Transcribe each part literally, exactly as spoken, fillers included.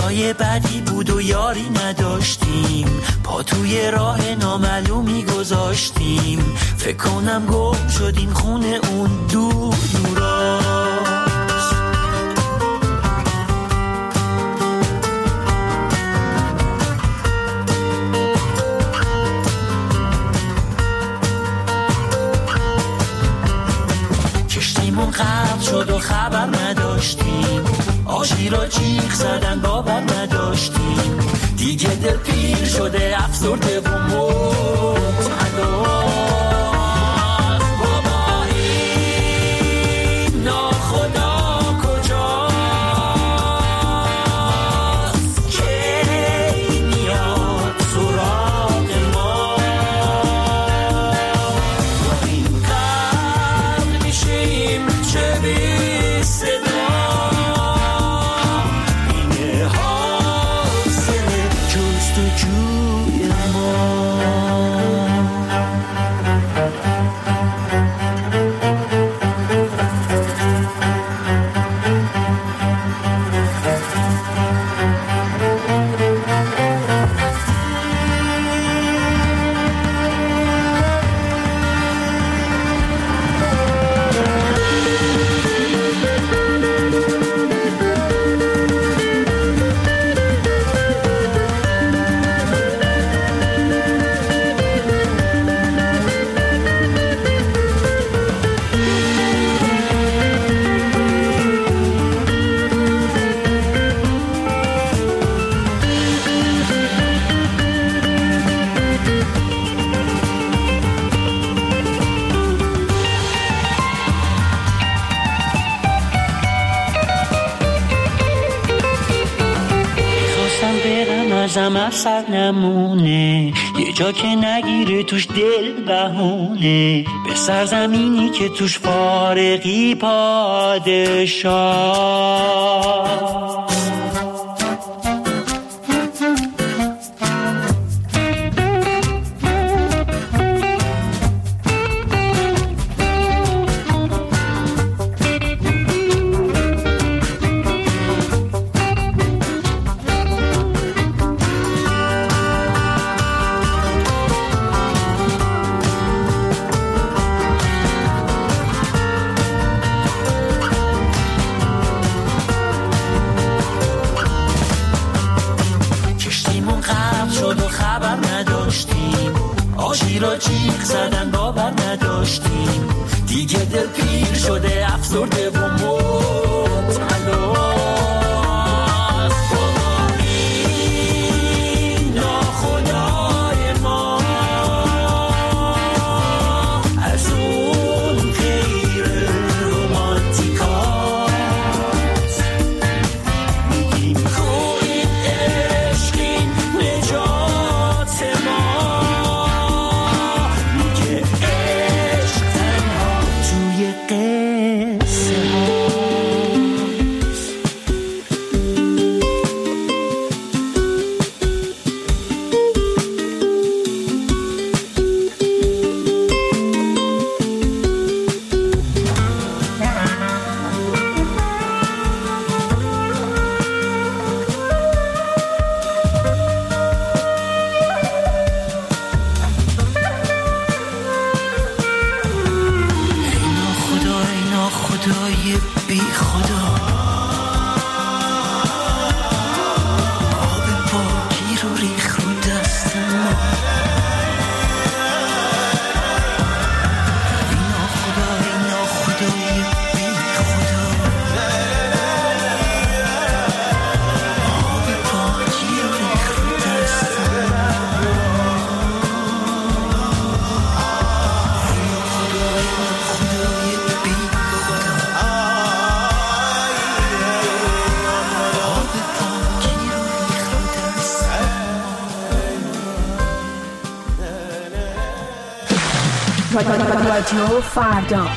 روزای بدی بود و یاری نداشتیم، پا توی راه نامعلومی گذاشتیم، فکر کنم گم شدیم خونه اون دور دوراست. کشتیمون غرق شد و خبر نداشتیم، آشی را جیغ زدن باور نداشتیم، دیگه دل پیر شده افسرده و مبتلا. بابا این ناخدا کجاست که میاد سراغ ما؟ با این قرد میشیم چه بی صدا. اثر نمونه، یه جا که نگیره توش دل بهونه، به سرزمینی که توش فارغی پادشاه. آشی را جیغ زدن باور نداشتیم، دیگه دل پیر شده افسرده و مبتلا. رادیو فردا.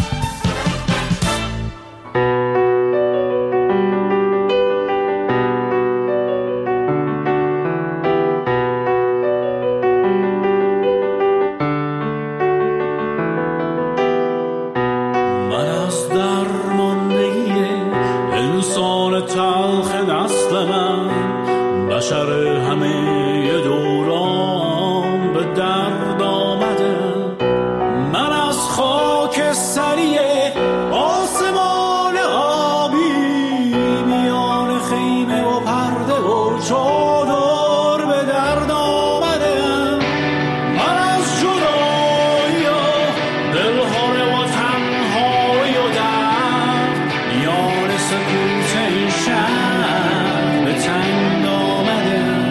بشر همه دوران به درد آمدم. من از خاک سری آسمان آبی میان خیمه و پرده و چادر به درد آمدم. من از جدایی و دلهاره و تنهایی و درد میان سکوت این شهر به تنگ آمدم.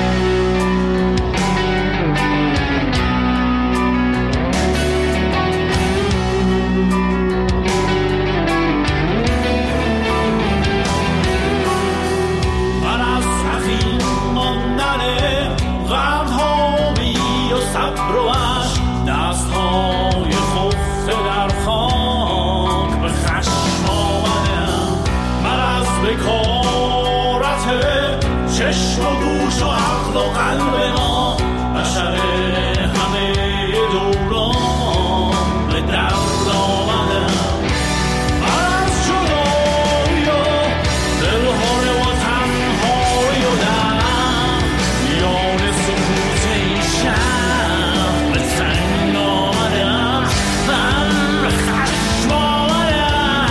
من از سخی ماندن غم‌هایی و صبر و عشق، دست‌های خفته در خاک به خشم آمدم. من از بکارت چشم و گوش و عقل و قلب ما، بشر همه دوران به درد آمدم. من از جدایی و دلهاره و تنهایی و درد میان سکوت این شهر به تنگ آمدم. من به خشم آمدم.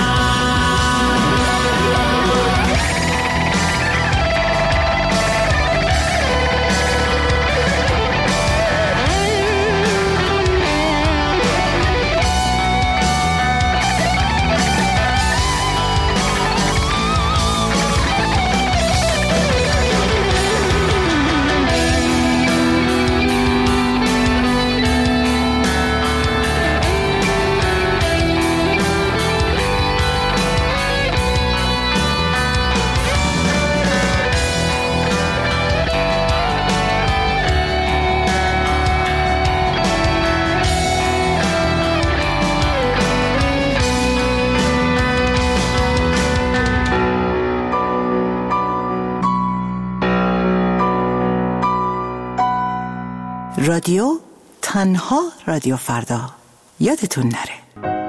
رادیو تنها رادیو فردا، یادتون نره.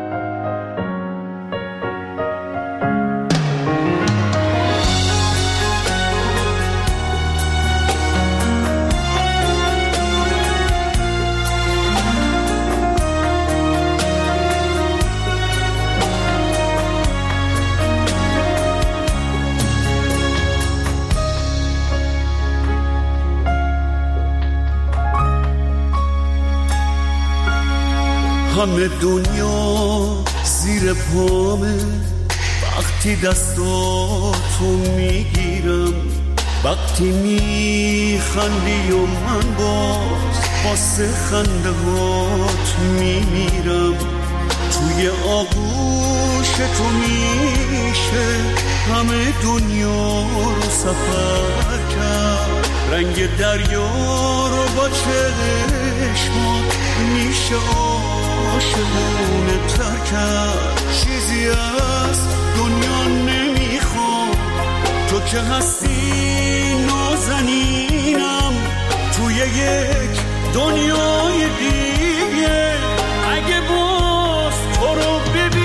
همه دنیا زیر پامه وقتی دستاتو میگیرم، وقتی میخندی و من باز واسه خنده هات میمیرم. توی آغوش تو میشه همه دنیا رو سفر کرد، رنگ دریا رو با چشمات میشه عاشقونه تر کرد. چیزی از دنیا نمیخوام، تو که هستی نازنینم توی یک دنیای دیگه. اگه باز تو رو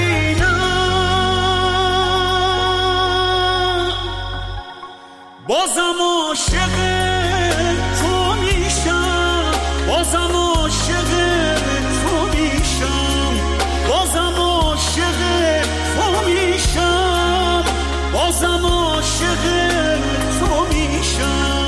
ببینم بازم عاشق تو میشم، بازم عاشق تو میشم، بازم عاشق تو میشم، بازم عاشق تو میشم.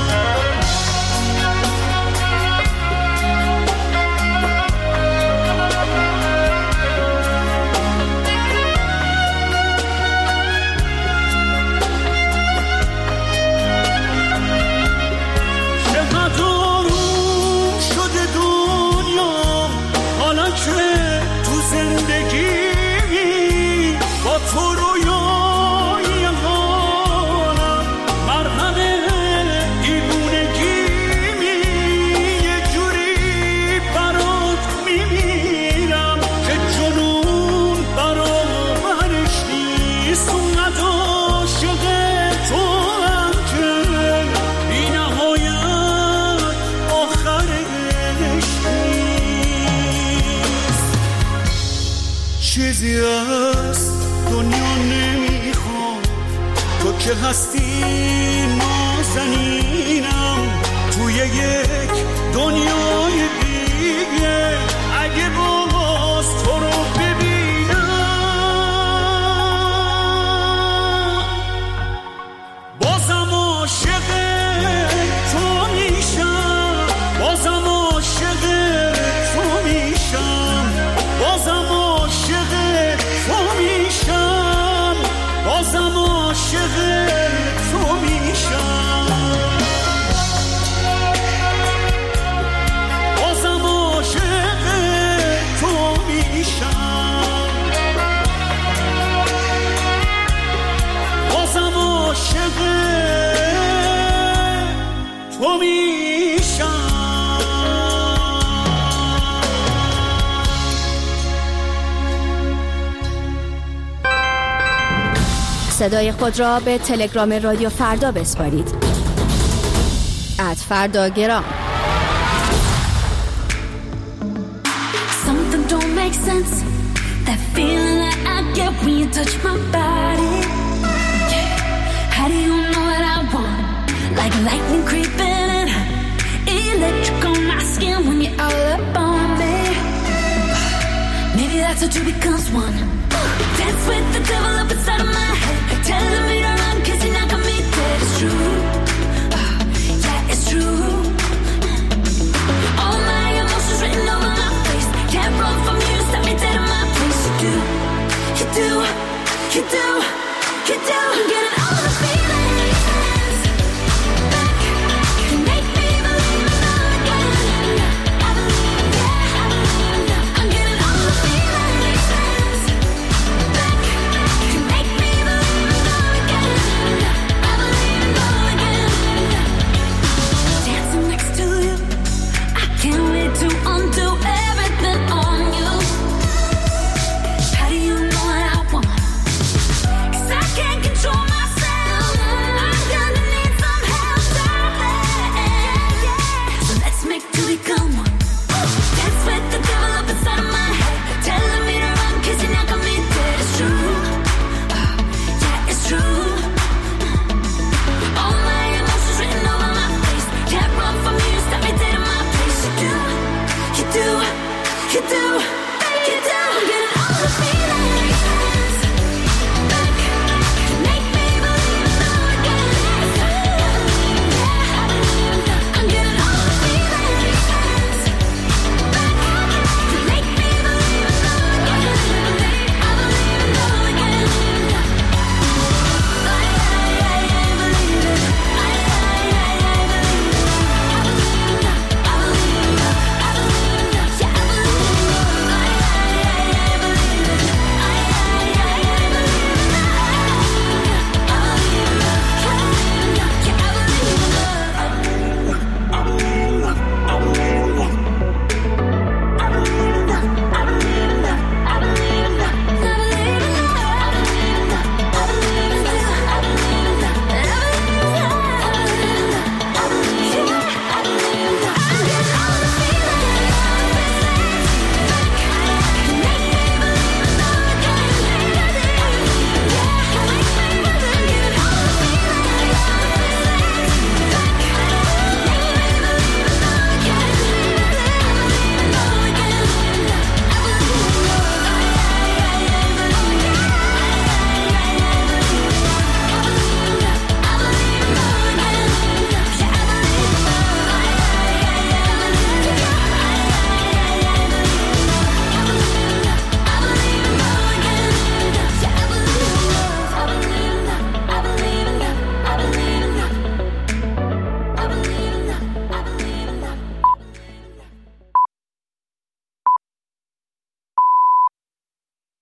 چیزی از دنیا نمیخوام، تو که هستی نازنینم توی یک دنیای دیگه اگه باز تو رو ببینم بازم عاشق تو میشم بازم عاشق تو میشم بازم عاشق تو میشم بازم عاشق تو میشم بازم عاشق تو میشم بازم عاشق تو میشم صدای خود را به تلگرام رادیو فردا بسپارید. ات فرداگرام. Something don't make sense. That feeling that I get when you touch my body. Yeah. How do you know what I want? Like lightning creeping in, electric on my skin when you're all up on me. Maybe that's what two becomes one. Dance with the devil up